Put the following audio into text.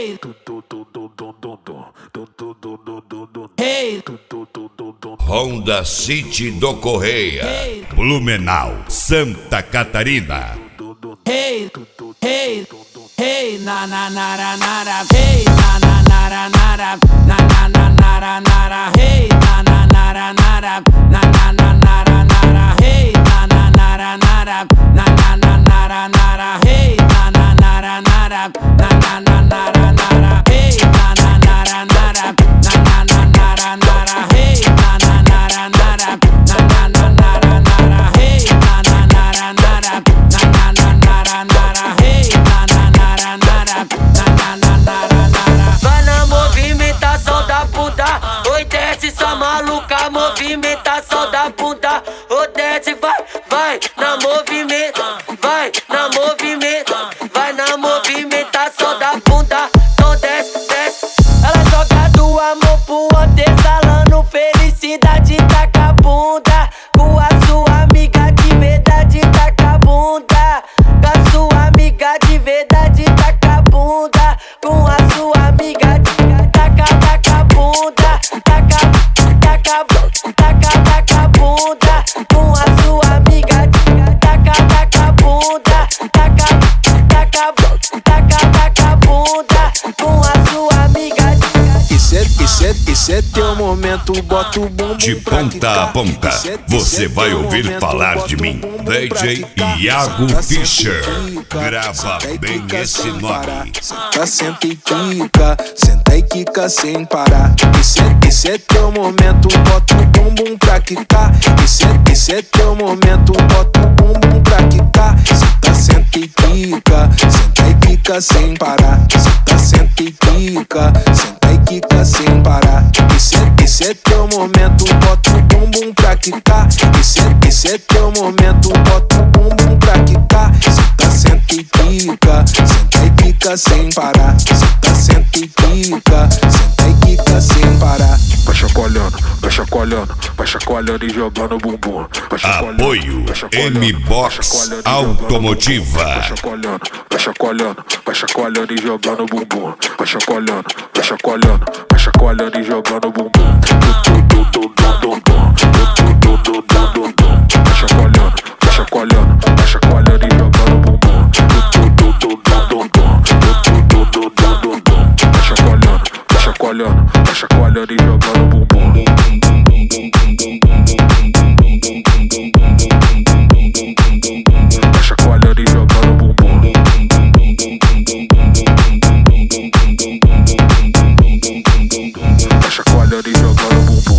Hey, hey, Honda City do Correia, Blumenau, Santa Catarina. hey, hey, hey, na na na na na, hey, na na na na na, na na na na na, hey, na na na na na, na na na na na, hey, na na na na na, na na na na na, hey, na na na na na, na na na na na, hey, na na na na na, na na na na na, hey, na na na na na, na na na na, hey, na na na na na, na na na na, hey, na na na na na, na na na na. Vai na movimentação da bunda, oi desce sua maluca, movimentação da bunda, oi desce, vai na movimento, vai na movimento, vai na movimentação da bunda, então desce, desce. Ela joga do amor pro outro, exalando felicidade, taca a bunda, com a sua amiga de verdade, taca a bunda, com a sua amiga de verdade, taca a bunda, com a sua amiga de taca a bunda, taca a bunda, com a sua amiga de taca a bunda, taca a bunda, com a sua amiga de. Esse é teu momento, bota o bumbum De pra ponta quicar. a ponta, você vai ouvir falar de mim. DJ Iago Fischer, grava bem esse nome. Senta e quica, senta e quica sem parar. Esse é teu momento, bota o bumbum pra quicar. Esse é teu momento, bota o bumbum pra quicar. Senta e quica, senta e quica sem parar. Senta e quica, senta e quica sem parar. Esse é teu momento, bota o bumbum pra quicar. Esse é teu momento, bota o bumbum pra quicar. Senta e quica sem parar. Senta e quica sem parar. Vai chacoalhando, vai chacoalhando e jogando o bumbum. Apoio M-Box Automotiva. Vai chacoalhando e jogando o bumbum. Vai chacoalhando e jogando o bumbum. Vai chacoalhando e jogando o bumbum. Vai chacoalhando e jogando o bumbum. Vai chacoalhando e jogando o bumbum. Vai chacoalhando e jogando o bumbum.